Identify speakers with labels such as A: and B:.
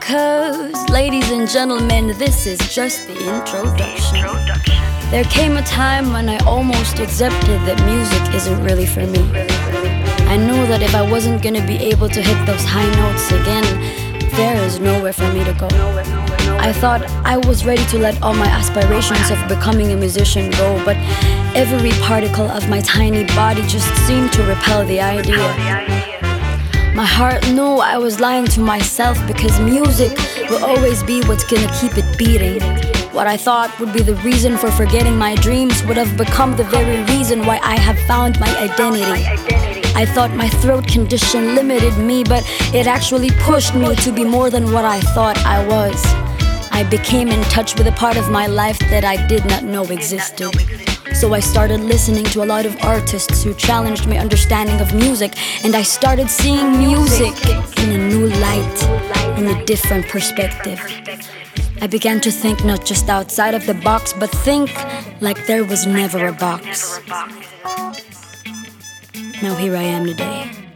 A: 'Cause, ladies and gentlemen, this is just the introduction. There came a time when I almost accepted that music isn't really for me. I knew that if I wasn't gonna be able to hit those high notes again, there is nowhere for me to go. I thought I was ready to let all my aspirations of becoming a musician go, but every particle of my tiny body just seemed to repel the idea. My heart knew I was lying to myself, because music will always be what's gonna keep it beating. What I thought would be the reason for forgetting my dreams would have become the very reason why I have found my identity. I thought my throat condition limited me, but it actually pushed me to be more than what I thought I was. I became in touch with a part of my life that I did not know existed. So I started listening to a lot of artists who challenged my understanding of music, and I started seeing music in a new light, in a different perspective. I began to think not just outside of the box, but think like there was never a box. Now here I am today.